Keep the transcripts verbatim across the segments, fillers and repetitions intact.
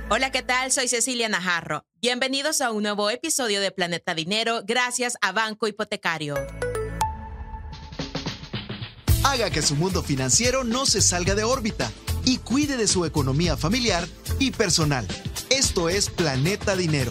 Hola, ¿qué tal? Soy Cecilia Najarro. Bienvenidos a un nuevo episodio de Planeta Dinero gracias a Banco Hipotecario. Haga que su mundo financiero no se salga de órbita y cuide de su economía familiar y personal. Esto es Planeta Dinero.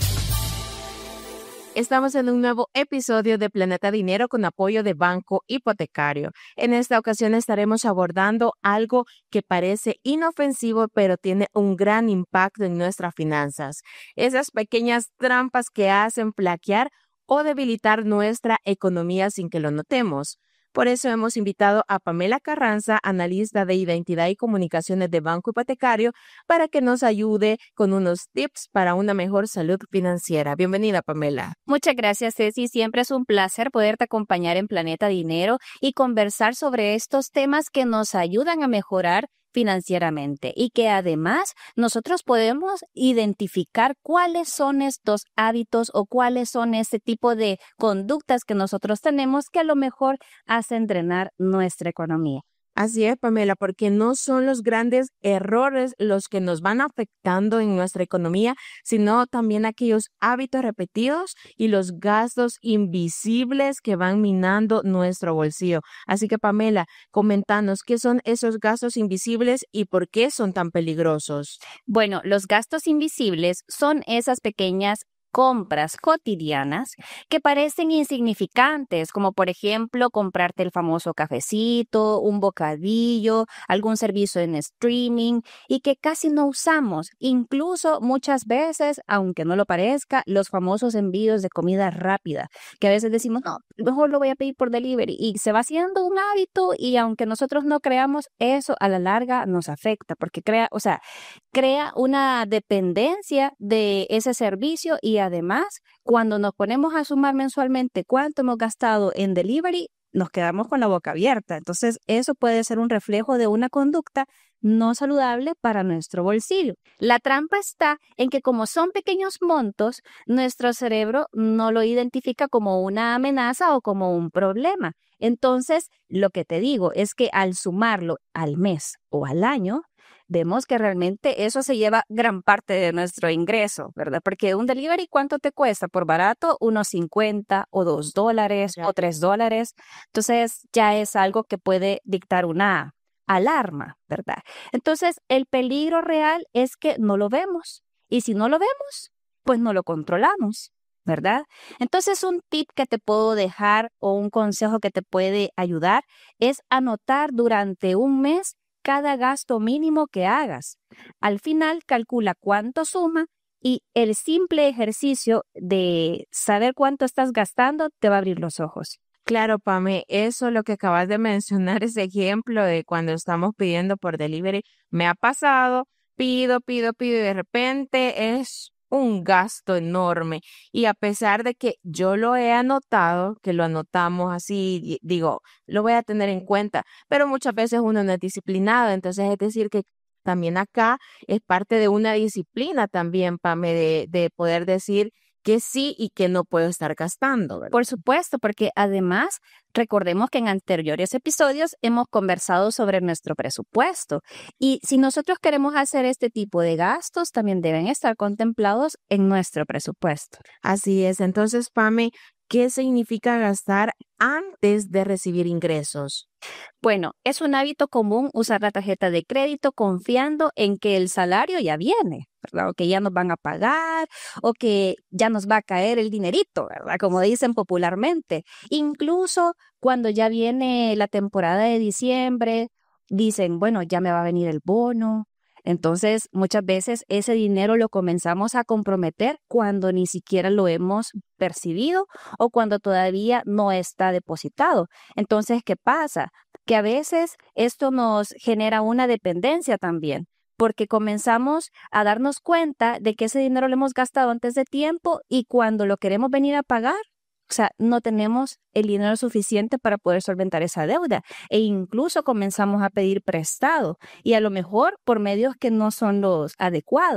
Estamos en un nuevo episodio de Planeta Dinero con apoyo de Banco Hipotecario. En esta ocasión estaremos abordando algo que parece inofensivo, pero tiene un gran impacto en nuestras finanzas. Esas pequeñas trampas que hacen flaquear o debilitar nuestra economía sin que lo notemos. Por eso hemos invitado a Pamela Carranza, analista de identidad y comunicaciones de Banco Hipotecario, para que nos ayude con unos tips para una mejor salud financiera. Bienvenida, Pamela. Muchas gracias, Ceci. Siempre es un placer poderte acompañar en Planeta Dinero y conversar sobre estos temas que nos ayudan a mejorar financieramente y que además nosotros podemos identificar cuáles son estos hábitos o cuáles son ese tipo de conductas que nosotros tenemos que a lo mejor hacen drenar nuestra economía. Así es, Pamela, porque no son los grandes errores los que nos van afectando en nuestra economía, sino también aquellos hábitos repetidos y los gastos invisibles que van minando nuestro bolsillo. Así que, Pamela, coméntanos qué son esos gastos invisibles y por qué son tan peligrosos. Bueno, los gastos invisibles son esas pequeñas compras cotidianas que parecen insignificantes, como por ejemplo comprarte el famoso cafecito, un bocadillo, algún servicio en streaming y que casi no usamos. Incluso muchas veces, aunque no lo parezca, los famosos envíos de comida rápida, que a veces decimos, no, mejor lo voy a pedir por delivery y se va haciendo un hábito y aunque nosotros no creamos, eso a la larga nos afecta porque crea, o sea, crea una dependencia de ese servicio y además, cuando nos ponemos a sumar mensualmente cuánto hemos gastado en delivery, nos quedamos con la boca abierta. Entonces, eso puede ser un reflejo de una conducta no saludable para nuestro bolsillo. La trampa está en que como son pequeños montos, nuestro cerebro no lo identifica como una amenaza o como un problema. Entonces, lo que te digo es que al sumarlo al mes o al año, vemos que realmente eso se lleva gran parte de nuestro ingreso, ¿verdad? Porque un delivery, ¿cuánto te cuesta? Por barato, unos cincuenta o dos dólares o tres dólares. Entonces, ya es algo que puede dictar una alarma, ¿verdad? Entonces, el peligro real es que no lo vemos. Y si no lo vemos, pues no lo controlamos, ¿verdad? Entonces, un tip que te puedo dejar o un consejo que te puede ayudar es anotar durante un mes cada gasto mínimo que hagas. Al final, calcula cuánto suma y el simple ejercicio de saber cuánto estás gastando te va a abrir los ojos. Claro, Pame, eso lo que acabas de mencionar, ese ejemplo de cuando estamos pidiendo por delivery, me ha pasado, pido, pido, pido y de repente es un gasto enorme y a pesar de que yo lo he anotado, que lo anotamos así, digo, lo voy a tener en cuenta, pero muchas veces uno no es disciplinado, entonces es decir que también acá es parte de una disciplina también, Pame, de, de poder decir que sí y que no puedo estar gastando, ¿verdad? Por supuesto, porque además recordemos que en anteriores episodios hemos conversado sobre nuestro presupuesto y si nosotros queremos hacer este tipo de gastos, también deben estar contemplados en nuestro presupuesto. Así es. Entonces, Pame, ¿qué significa gastar antes de recibir ingresos? Bueno, es un hábito común usar la tarjeta de crédito confiando en que el salario ya viene, ¿verdad? O que ya nos van a pagar o que ya nos va a caer el dinerito, ¿verdad? Como dicen popularmente. Incluso cuando ya viene la temporada de diciembre, dicen, bueno, ya me va a venir el bono. Entonces, muchas veces ese dinero lo comenzamos a comprometer cuando ni siquiera lo hemos percibido o cuando todavía no está depositado. Entonces, ¿qué pasa? Que a veces esto nos genera una dependencia también, porque comenzamos a darnos cuenta de que ese dinero lo hemos gastado antes de tiempo y cuando lo queremos venir a pagar, o sea, no tenemos el dinero suficiente para poder solventar esa deuda e incluso comenzamos a pedir prestado y a lo mejor por medios que no son los adecuados.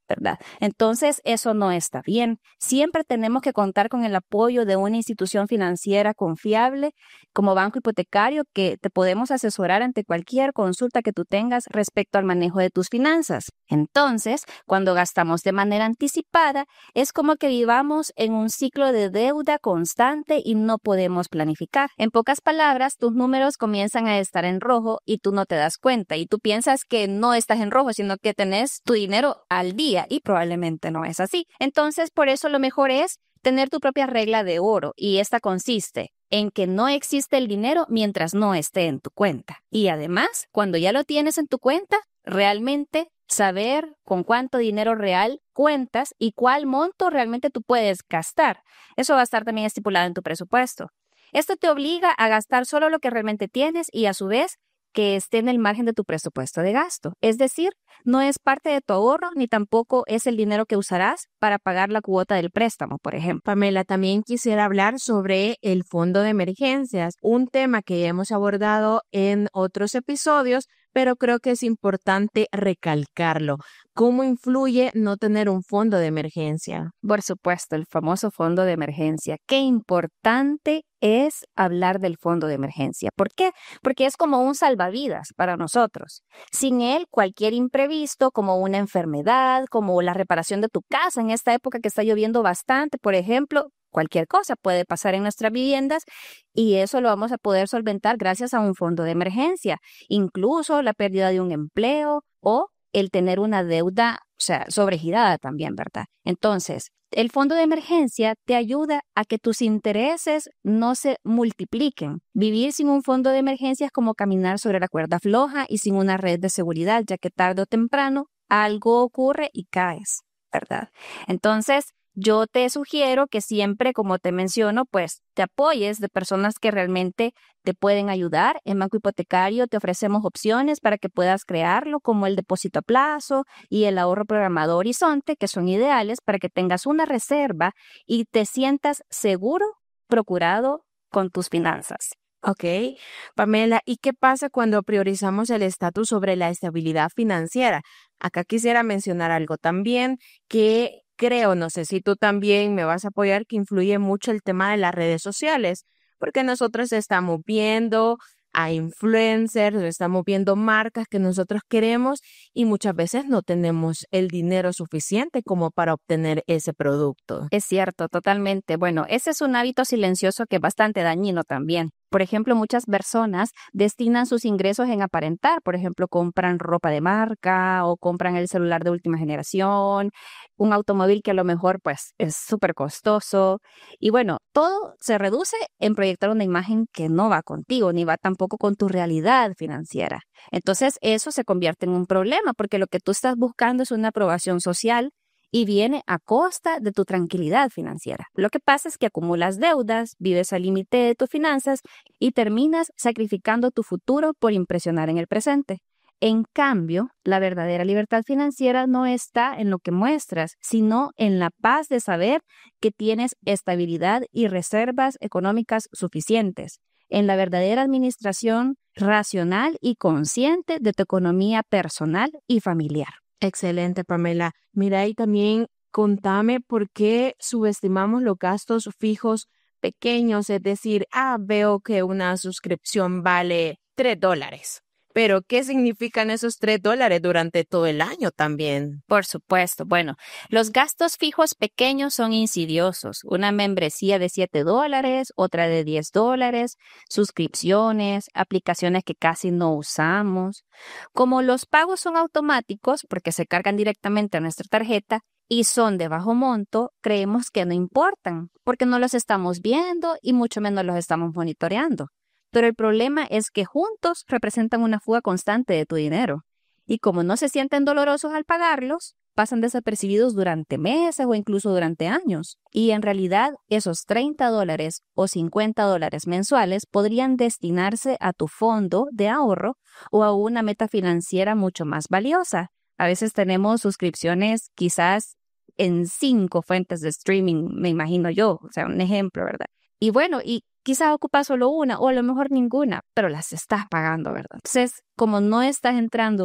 ¿verdad? Entonces, eso no está bien. Siempre tenemos que contar con el apoyo de una institución financiera confiable como Banco Hipotecario, que te podemos asesorar ante cualquier consulta que tú tengas respecto al manejo de tus finanzas. Entonces, cuando gastamos de manera anticipada, es como que vivamos en un ciclo de deuda constante y no podemos planificar. En pocas palabras, tus números comienzan a estar en rojo y tú no te das cuenta y tú piensas que no estás en rojo, sino que tenés tu dinero al día y probablemente no es así. Entonces, por eso lo mejor es tener tu propia regla de oro y esta consiste en que no existe el dinero mientras no esté en tu cuenta. Y además, cuando ya lo tienes en tu cuenta, realmente saber con cuánto dinero real cuentas y cuál monto realmente tú puedes gastar. Eso va a estar también estipulado en tu presupuesto. Esto te obliga a gastar solo lo que realmente tienes y a su vez que esté en el margen de tu presupuesto de gasto. Es decir, no es parte de tu ahorro ni tampoco es el dinero que usarás para pagar la cuota del préstamo, por ejemplo. Pamela, también quisiera hablar sobre el fondo de emergencias, un tema que ya hemos abordado en otros episodios, pero creo que es importante recalcarlo. ¿Cómo influye no tener un fondo de emergencia? Por supuesto, el famoso fondo de emergencia. Qué importante es hablar del fondo de emergencia. ¿Por qué? Porque es como un salvavidas para nosotros. Sin él, cualquier imprevisto, como una enfermedad, como la reparación de tu casa en esta época que está lloviendo bastante, por ejemplo, cualquier cosa puede pasar en nuestras viviendas y eso lo vamos a poder solventar gracias a un fondo de emergencia. Incluso la pérdida de un empleo o el tener una deuda, o sea, sobregirada también, ¿verdad? Entonces, el fondo de emergencia te ayuda a que tus intereses no se multipliquen. Vivir sin un fondo de emergencia es como caminar sobre la cuerda floja y sin una red de seguridad, ya que tarde o temprano algo ocurre y caes, ¿verdad? Entonces, yo te sugiero que siempre, como te menciono, pues te apoyes de personas que realmente te pueden ayudar. En Banco Hipotecario te ofrecemos opciones para que puedas crearlo, como el depósito a plazo y el ahorro programado Horizonte, que son ideales para que tengas una reserva y te sientas seguro, procurado con tus finanzas. Ok, Pamela, ¿y qué pasa cuando priorizamos el estatus sobre la estabilidad financiera? Acá quisiera mencionar algo también que creo, no sé si tú también me vas a apoyar, que influye mucho el tema de las redes sociales, porque nosotros estamos viendo a influencers, estamos viendo marcas que nosotros queremos y muchas veces no tenemos el dinero suficiente como para obtener ese producto. Es cierto, totalmente. Bueno, ese es un hábito silencioso que es bastante dañino también. Por ejemplo, muchas personas destinan sus ingresos en aparentar. Por ejemplo, compran ropa de marca o compran el celular de última generación, un automóvil que a lo mejor pues es súper costoso. Y bueno, todo se reduce en proyectar una imagen que no va contigo, ni va tampoco con tu realidad financiera. Entonces, eso se convierte en un problema porque lo que tú estás buscando es una aprobación social y viene a costa de tu tranquilidad financiera. Lo que pasa es que acumulas deudas, vives al límite de tus finanzas y terminas sacrificando tu futuro por impresionar en el presente. En cambio, la verdadera libertad financiera no está en lo que muestras, sino en la paz de saber que tienes estabilidad y reservas económicas suficientes, en la verdadera administración racional y consciente de tu economía personal y familiar. Excelente, Pamela. Mira, y también contame por qué subestimamos los gastos fijos pequeños, es decir, ah, veo que una suscripción vale tres dólares. Pero, ¿qué significan esos tres dólares durante todo el año también? Por supuesto. Bueno, los gastos fijos pequeños son insidiosos. Una membresía de siete dólares, otra de diez dólares, suscripciones, aplicaciones que casi no usamos. Como los pagos son automáticos porque se cargan directamente a nuestra tarjeta y son de bajo monto, creemos que no importan porque no los estamos viendo y mucho menos los estamos monitoreando. Pero el problema es que juntos representan una fuga constante de tu dinero. Y como no se sienten dolorosos al pagarlos, pasan desapercibidos durante meses o incluso durante años. Y en realidad, esos treinta dólares o cincuenta dólares mensuales podrían destinarse a tu fondo de ahorro o a una meta financiera mucho más valiosa. A veces tenemos suscripciones quizás en cinco fuentes de streaming, me imagino yo, o sea, un ejemplo, ¿verdad? Y bueno, y quizás ocupas solo una o a lo mejor ninguna, pero las estás pagando, ¿verdad? Entonces, como no estás entrando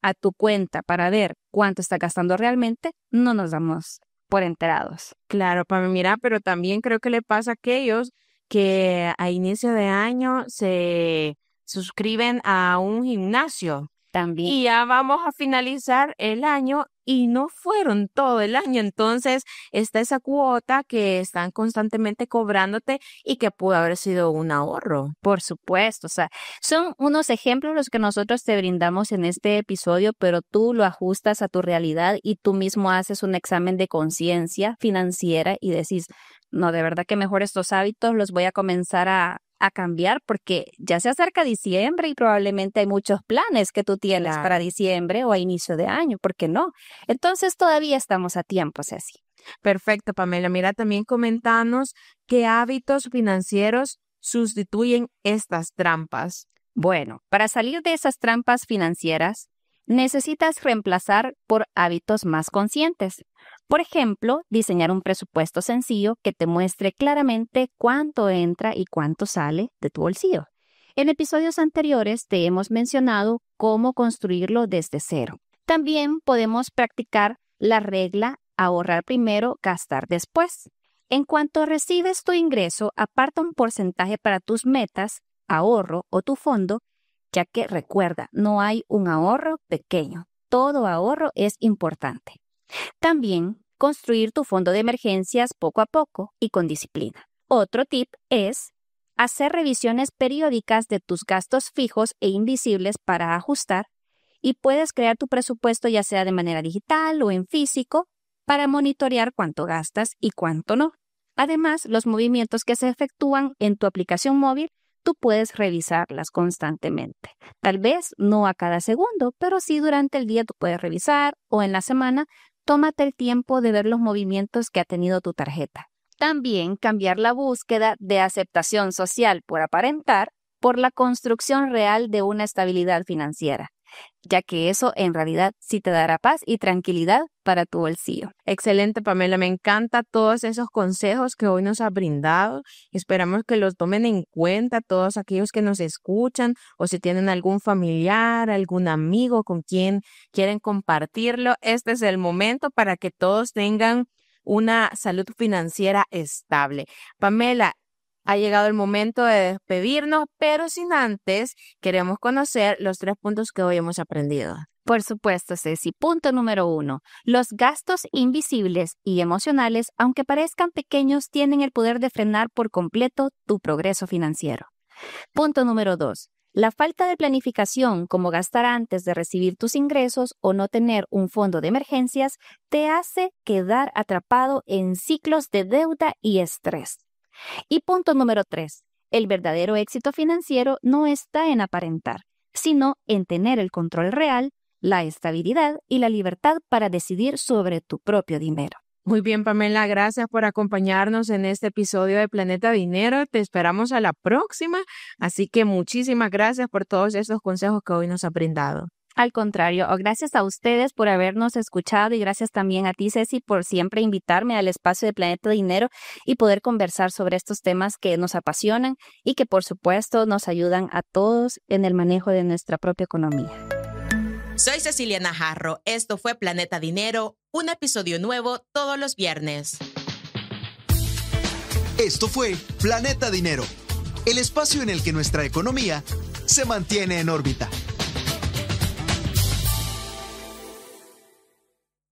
a tu cuenta para ver cuánto está gastando realmente, no nos damos por enterados. Claro, para mira, pero también creo que le pasa a aquellos que a inicio de año se suscriben a un gimnasio. También. Y ya vamos a finalizar el año y no fueron todo el año. Entonces está esa cuota que están constantemente cobrándote y que pudo haber sido un ahorro. Por supuesto, o sea, son unos ejemplos los que nosotros te brindamos en este episodio, pero tú lo ajustas a tu realidad y tú mismo haces un examen de conciencia financiera y decís, no, de verdad que mejor estos hábitos los voy a comenzar a a cambiar porque ya se acerca diciembre y probablemente hay muchos planes que tú tienes Claro. para diciembre o a inicio de año, ¿por qué no? Entonces todavía estamos a tiempo, Ceci. Perfecto, Pamela. Mira, también comentanos qué hábitos financieros sustituyen estas trampas. Bueno, para salir de esas trampas financieras, necesitas reemplazar por hábitos más conscientes. Por ejemplo, diseñar un presupuesto sencillo que te muestre claramente cuánto entra y cuánto sale de tu bolsillo. En episodios anteriores te hemos mencionado cómo construirlo desde cero. También podemos practicar la regla ahorrar primero, gastar después. En cuanto recibes tu ingreso, aparta un porcentaje para tus metas, ahorro o tu fondo, ya que recuerda, no hay un ahorro pequeño. Todo ahorro es importante. También construir tu fondo de emergencias poco a poco y con disciplina. Otro tip es hacer revisiones periódicas de tus gastos fijos e invisibles para ajustar y puedes crear tu presupuesto ya sea de manera digital o en físico para monitorear cuánto gastas y cuánto no. Además, los movimientos que se efectúan en tu aplicación móvil, tú puedes revisarlas constantemente. Tal vez no a cada segundo, pero sí durante el día tú puedes revisar o en la semana, tómate el tiempo de ver los movimientos que ha tenido tu tarjeta. También cambiar la búsqueda de aceptación social por aparentar por la construcción real de una estabilidad financiera, ya que eso en realidad sí te dará paz y tranquilidad para tu bolsillo. Excelente, Pamela. Me encantan todos esos consejos que hoy nos ha brindado. Esperamos que los tomen en cuenta todos aquellos que nos escuchan o si tienen algún familiar, algún amigo con quien quieren compartirlo. Este es el momento para que todos tengan una salud financiera estable. Pamela, ha llegado el momento de despedirnos, pero sin antes queremos conocer los tres puntos que hoy hemos aprendido. Por supuesto, Ceci. Punto número uno. Los gastos invisibles y emocionales, aunque parezcan pequeños, tienen el poder de frenar por completo tu progreso financiero. Punto número dos. La falta de planificación, como gastar antes de recibir tus ingresos o no tener un fondo de emergencias, te hace quedar atrapado en ciclos de deuda y estrés. Y punto número tres. El verdadero éxito financiero no está en aparentar, sino en tener el control real, la estabilidad y la libertad para decidir sobre tu propio dinero. Muy bien, Pamela, gracias por acompañarnos en este episodio de Planeta Dinero. Te esperamos a la próxima, así que muchísimas gracias por todos esos consejos que hoy nos ha brindado. Al contrario, gracias a ustedes por habernos escuchado y gracias también a ti, Ceci, por siempre invitarme al espacio de Planeta Dinero y poder conversar sobre estos temas que nos apasionan y que, por supuesto, nos ayudan a todos en el manejo de nuestra propia economía. Soy Cecilia Najarro. Esto fue Planeta Dinero, un episodio nuevo todos los viernes. Esto fue Planeta Dinero, el espacio en el que nuestra economía se mantiene en órbita.